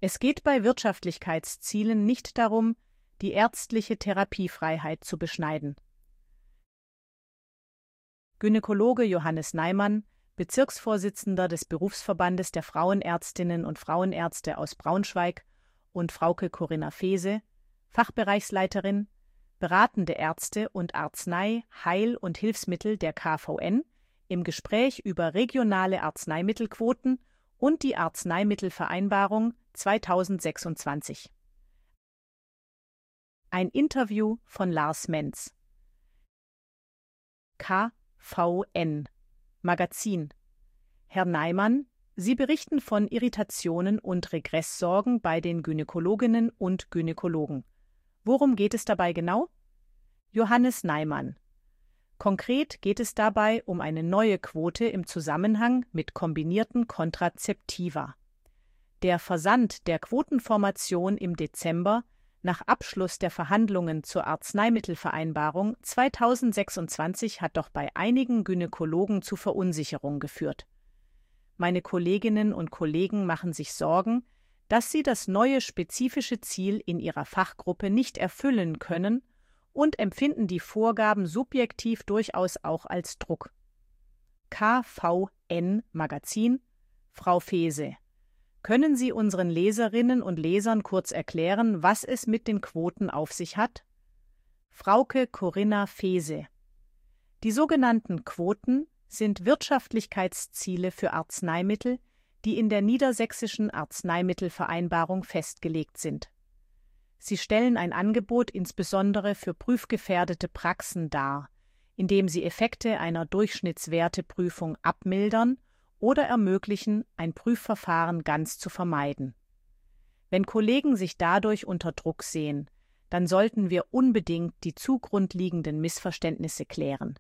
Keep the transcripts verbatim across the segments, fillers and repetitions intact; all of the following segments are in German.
Es geht bei Wirtschaftlichkeitszielen nicht darum, die ärztliche Therapiefreiheit zu beschneiden. Gynäkologe Johannes Neimann, Bezirksvorsitzender des Berufsverbandes der Frauenärztinnen und Frauenärzte aus Braunschweig, und Frauke Corinna Fehse, Fachbereichsleiterin, beratende Ärzte und Arznei-, Heil- und Hilfsmittel der K V N, im Gespräch über regionale Arzneimittelquoten und die Arzneimittelvereinbarung zweitausendsechsundzwanzig. Ein Interview von Lars Menz. K V N Magazin. Herr Neimann, Sie berichten von Irritationen und Regresssorgen bei den Gynäkologinnen und Gynäkologen. Worum geht es dabei genau? Johannes Neimann. Konkret geht es dabei um eine neue Quote im Zusammenhang mit kombinierten Kontrazeptiva. Der Versand der Quotenformation im Dezember nach Abschluss der Verhandlungen zur Arzneimittelvereinbarung zweitausendsechsundzwanzig hat doch bei einigen Gynäkologen zu Verunsicherung geführt. Meine Kolleginnen und Kollegen machen sich Sorgen, dass sie das neue spezifische Ziel in ihrer Fachgruppe nicht erfüllen können und empfinden die Vorgaben subjektiv durchaus auch als Druck. K V N Magazin. Frau Fehse, können Sie unseren Leserinnen und Lesern kurz erklären, was es mit den Quoten auf sich hat? Frauke Corinna Fehse. Die sogenannten Quoten sind Wirtschaftlichkeitsziele für Arzneimittel, die in der Niedersächsischen Arzneimittelvereinbarung festgelegt sind. Sie stellen ein Angebot insbesondere für prüfgefährdete Praxen dar, indem sie Effekte einer Durchschnittswerteprüfung abmildern oder ermöglichen, ein Prüfverfahren ganz zu vermeiden. Wenn Kollegen sich dadurch unter Druck sehen, dann sollten wir unbedingt die zugrundliegenden Missverständnisse klären.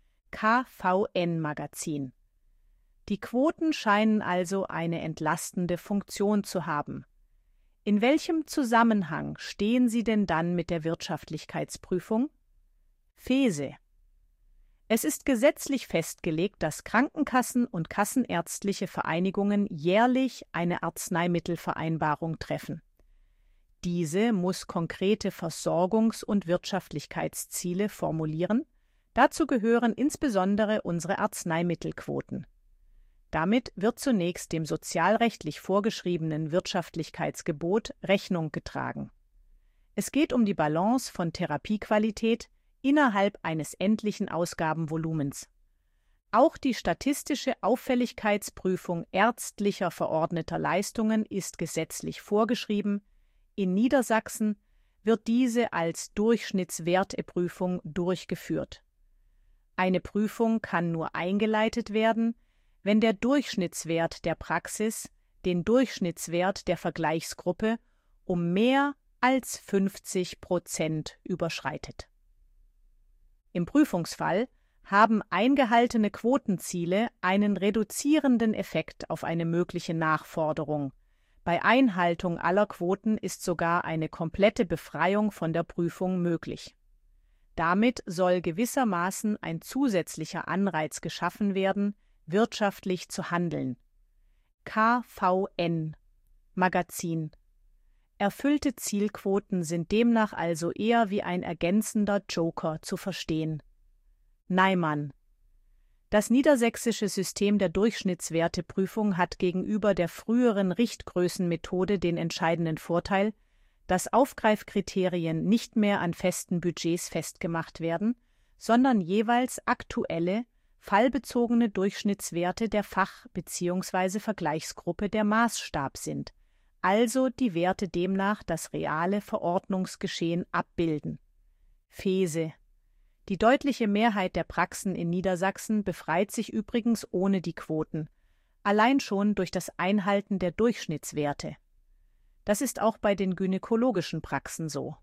K V N Magazin. Die Quoten scheinen also eine entlastende Funktion zu haben. In welchem Zusammenhang stehen sie denn dann mit der Wirtschaftlichkeitsprüfung? Fehse. Es ist gesetzlich festgelegt, dass Krankenkassen und kassenärztliche Vereinigungen jährlich eine Arzneimittelvereinbarung treffen. Diese muss konkrete Versorgungs- und Wirtschaftlichkeitsziele formulieren. Dazu gehören insbesondere unsere Arzneimittelquoten. Damit wird zunächst dem sozialrechtlich vorgeschriebenen Wirtschaftlichkeitsgebot Rechnung getragen. Es geht um die Balance von Therapiequalität innerhalb eines endlichen Ausgabenvolumens. Auch die statistische Auffälligkeitsprüfung ärztlicher verordneter Leistungen ist gesetzlich vorgeschrieben. In Niedersachsen wird diese als Durchschnittswerteprüfung durchgeführt. Eine Prüfung kann nur eingeleitet werden, wenn der Durchschnittswert der Praxis den Durchschnittswert der Vergleichsgruppe um mehr als fünfzig Prozent überschreitet. Im Prüfungsfall haben eingehaltene Quotenziele einen reduzierenden Effekt auf eine mögliche Nachforderung. Bei Einhaltung aller Quoten ist sogar eine komplette Befreiung von der Prüfung möglich. Damit soll gewissermaßen ein zusätzlicher Anreiz geschaffen werden, wirtschaftlich zu handeln. K V N Magazin. Erfüllte Zielquoten sind demnach also eher wie ein ergänzender Joker zu verstehen. Neimann. Das niedersächsische System der Durchschnittswerteprüfung hat gegenüber der früheren Richtgrößenmethode den entscheidenden Vorteil, dass Aufgreifkriterien nicht mehr an festen Budgets festgemacht werden, sondern jeweils aktuelle, fallbezogene Durchschnittswerte der Fach- bzw. Vergleichsgruppe der Maßstab sind, also die Werte demnach das reale Verordnungsgeschehen abbilden. Fehse. Die deutliche Mehrheit der Praxen in Niedersachsen befreit sich übrigens ohne die Quoten, allein schon durch das Einhalten der Durchschnittswerte. Das ist auch bei den gynäkologischen Praxen so.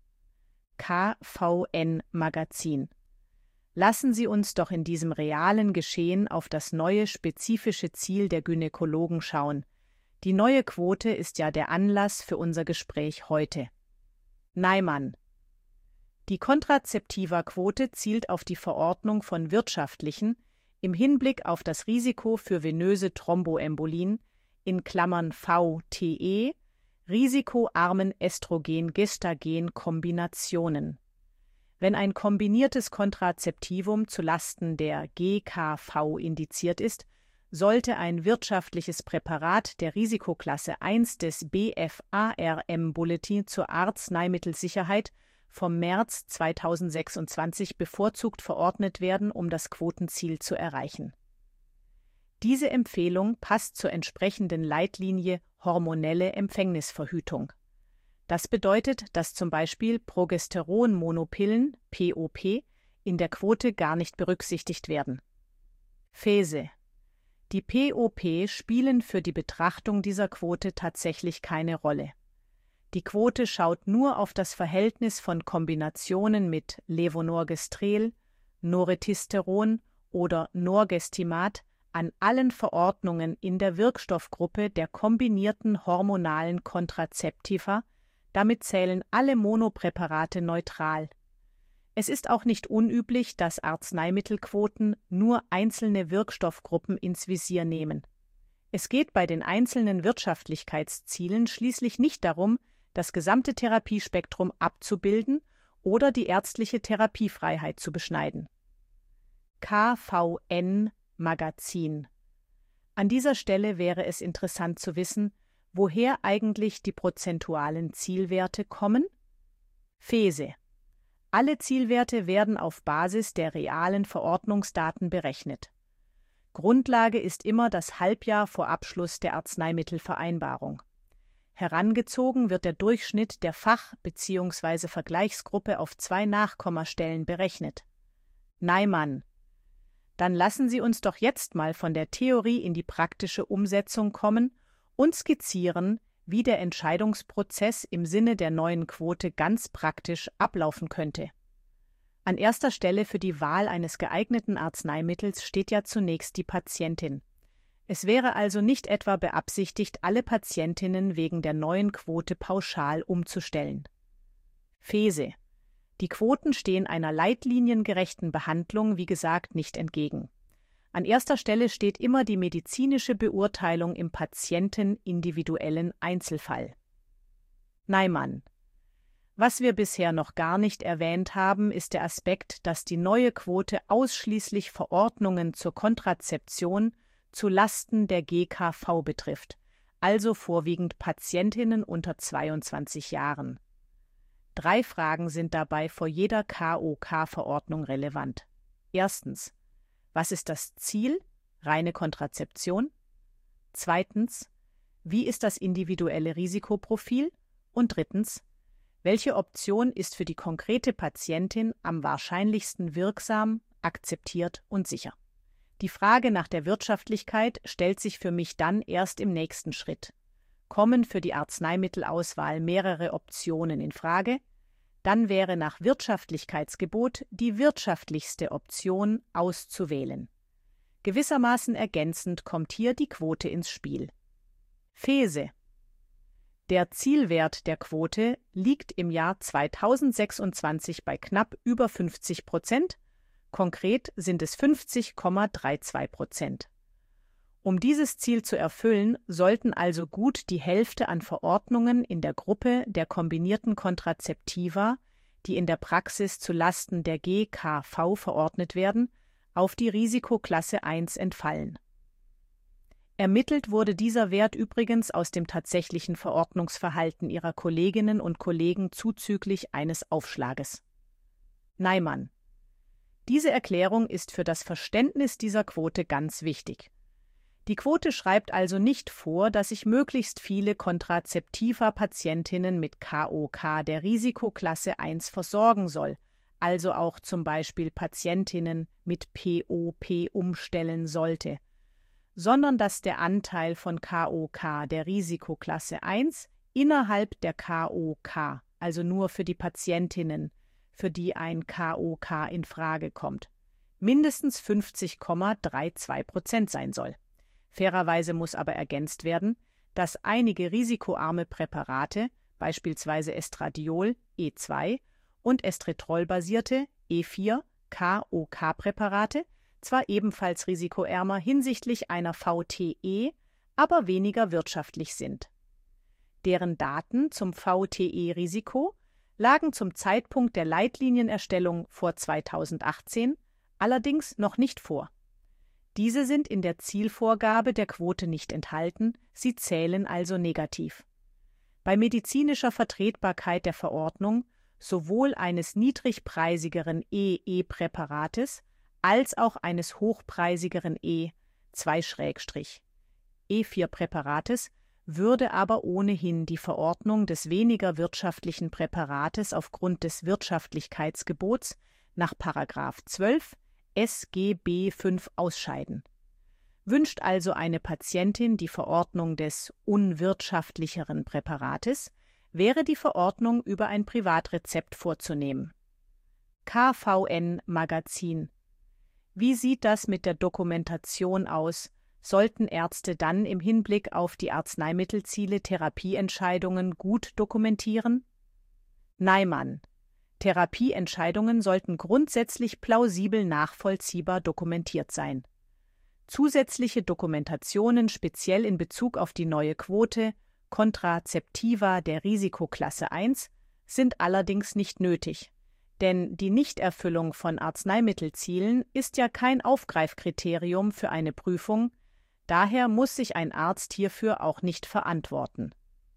K V N Magazin. Lassen Sie uns doch in diesem realen Geschehen auf das neue spezifische Ziel der Gynäkologen schauen. Die neue Quote ist ja der Anlass für unser Gespräch heute. Neimann. Die Kontrazeptiva-Quote zielt auf die Verordnung von wirtschaftlichen, im Hinblick auf das Risiko für venöse Thromboembolien, in Klammern V T E, risikoarmen Östrogen-Gestagen-Kombinationen. Wenn ein kombiniertes Kontrazeptivum zu Lasten der G K V indiziert ist, sollte ein wirtschaftliches Präparat der Risikoklasse eins des B F A R M-Bulletin zur Arzneimittelsicherheit vom März zweitausendsechsundzwanzig bevorzugt verordnet werden, um das Quotenziel zu erreichen. Diese Empfehlung passt zur entsprechenden Leitlinie hormonelle Empfängnisverhütung. Das bedeutet, dass zum Beispiel Progesteronmonopillen P O P in der Quote gar nicht berücksichtigt werden. Phase. Die P O P spielen für die Betrachtung dieser Quote tatsächlich keine Rolle. Die Quote schaut nur auf das Verhältnis von Kombinationen mit Levonorgestrel, Noretisteron oder Norgestimat an allen Verordnungen in der Wirkstoffgruppe der kombinierten hormonalen Kontrazeptiva. Damit zählen alle Monopräparate neutral. Es ist auch nicht unüblich, dass Arzneimittelquoten nur einzelne Wirkstoffgruppen ins Visier nehmen. Es geht bei den einzelnen Wirtschaftlichkeitszielen schließlich nicht darum, das gesamte Therapiespektrum abzubilden oder die ärztliche Therapiefreiheit zu beschneiden. K V N-Magazin. An dieser Stelle wäre es interessant zu wissen, woher eigentlich die prozentualen Zielwerte kommen? Phase. Alle Zielwerte werden auf Basis der realen Verordnungsdaten berechnet. Grundlage ist immer das Halbjahr vor Abschluss der Arzneimittelvereinbarung. Herangezogen wird der Durchschnitt der Fach- bzw. Vergleichsgruppe auf zwei Nachkommastellen berechnet. Neiman. Dann lassen Sie uns doch jetzt mal von der Theorie in die praktische Umsetzung kommen und skizzieren, wie der Entscheidungsprozess im Sinne der neuen Quote ganz praktisch ablaufen könnte. An erster Stelle für die Wahl eines geeigneten Arzneimittels steht ja zunächst die Patientin. Es wäre also nicht etwa beabsichtigt, alle Patientinnen wegen der neuen Quote pauschal umzustellen. Phase. Die Quoten stehen einer leitliniengerechten Behandlung, wie gesagt, nicht entgegen. An erster Stelle steht immer die medizinische Beurteilung im patientenindividuellen Einzelfall. Neiman. Was wir bisher noch gar nicht erwähnt haben, ist der Aspekt, dass die neue Quote ausschließlich Verordnungen zur Kontrazeption zu Lasten der G K V betrifft, also vorwiegend Patientinnen unter zweiundzwanzig Jahren. Drei Fragen sind dabei vor jeder K O K-Verordnung relevant. Erstens: Was ist das Ziel? Reine Kontrazeption? Zweitens: Wie ist das individuelle Risikoprofil? Und drittens: Welche Option ist für die konkrete Patientin am wahrscheinlichsten wirksam, akzeptiert und sicher? Die Frage nach der Wirtschaftlichkeit stellt sich für mich dann erst im nächsten Schritt. Kommen für die Arzneimittelauswahl mehrere Optionen in Frage, dann wäre nach Wirtschaftlichkeitsgebot die wirtschaftlichste Option auszuwählen. Gewissermaßen ergänzend kommt hier die Quote ins Spiel. Phase. Der Zielwert der Quote liegt im Jahr zweitausendsechsundzwanzig bei knapp über fünfzig Prozent, konkret sind es fünfzig Komma zweiunddreißig Prozent. Um dieses Ziel zu erfüllen, sollten also gut die Hälfte an Verordnungen in der Gruppe der kombinierten Kontrazeptiva, die in der Praxis zu Lasten der G K V verordnet werden, auf die Risikoklasse eins entfallen. Ermittelt wurde dieser Wert übrigens aus dem tatsächlichen Verordnungsverhalten ihrer Kolleginnen und Kollegen zuzüglich eines Aufschlages. Neiman. Diese Erklärung ist für das Verständnis dieser Quote ganz wichtig. Die Quote schreibt also nicht vor, dass ich möglichst viele Kontrazeptiva-Patientinnen mit K O K der Risikoklasse eins versorgen soll, also auch zum Beispiel Patientinnen mit P O P umstellen sollte, sondern dass der Anteil von K O K der Risikoklasse eins innerhalb der K O K, also nur für die Patientinnen, für die ein K O K in Frage kommt, mindestens fünfzig Komma zweiunddreißig Prozent sein soll. Fairerweise muss aber ergänzt werden, dass einige risikoarme Präparate, beispielsweise Estradiol E zwei und Estretrol-basierte E vier K O K-Präparate, zwar ebenfalls risikoärmer hinsichtlich einer V T E, aber weniger wirtschaftlich sind. Deren Daten zum V T E-Risiko lagen zum Zeitpunkt der Leitlienienerstellung vor zweitausendachtzehn allerdings noch nicht vor. Diese sind in der Zielvorgabe der Quote nicht enthalten, sie zählen also negativ. Bei medizinischer Vertretbarkeit der Verordnung sowohl eines niedrigpreisigeren E E-Präparates als auch eines hochpreisigeren E zwei E vier Präparates würde aber ohnehin die Verordnung des weniger wirtschaftlichen Präparates aufgrund des Wirtschaftlichkeitsgebots nach Paragraph zwölf S G B fünf ausscheiden. Wünscht also eine Patientin die Verordnung des unwirtschaftlicheren Präparates, wäre die Verordnung über ein Privatrezept vorzunehmen. K V N-Magazin. Wie sieht das mit der Dokumentation aus? Sollten Ärzte dann im Hinblick auf die Arzneimittelziele Therapieentscheidungen gut dokumentieren? Neiman. Therapieentscheidungen sollten grundsätzlich plausibel nachvollziehbar dokumentiert sein. Zusätzliche Dokumentationen speziell in Bezug auf die neue Quote Kontrazeptiva der Risikoklasse eins sind allerdings nicht nötig, denn die Nichterfüllung von Arzneimittelzielen ist ja kein Aufgreifkriterium für eine Prüfung, daher muss sich ein Arzt hierfür auch nicht verantworten.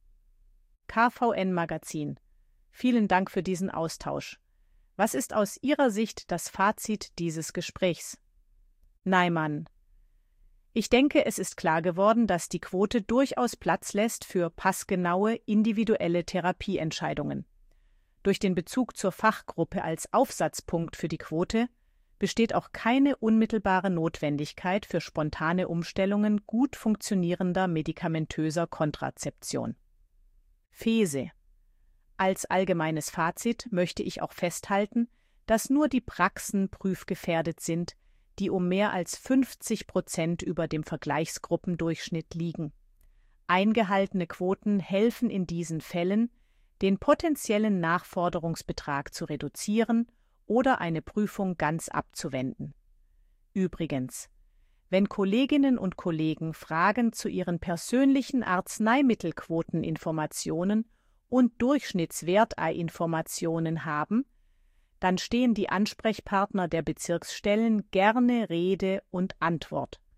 K V N-Magazin. Vielen Dank für diesen Austausch. Was ist aus Ihrer Sicht das Fazit dieses Gesprächs? Neiman. Ich denke, es ist klar geworden, dass die Quote durchaus Platz lässt für passgenaue, individuelle Therapieentscheidungen. Durch den Bezug zur Fachgruppe als Aufsatzpunkt für die Quote besteht auch keine unmittelbare Notwendigkeit für spontane Umstellungen gut funktionierender medikamentöser Kontrazeption. Fese. Als allgemeines Fazit möchte ich auch festhalten, dass nur die Praxen prüfgefährdet sind, die um mehr als fünfzig Prozent über dem Vergleichsgruppendurchschnitt liegen. Eingehaltene Quoten helfen in diesen Fällen, den potenziellen Nachforderungsbetrag zu reduzieren oder eine Prüfung ganz abzuwenden. Übrigens, wenn Kolleginnen und Kollegen Fragen zu ihren persönlichen Arzneimittelquoteninformationen und Durchschnittswertinformationen haben, dann stehen die Ansprechpartner der Bezirksstellen gerne Rede und Antwort.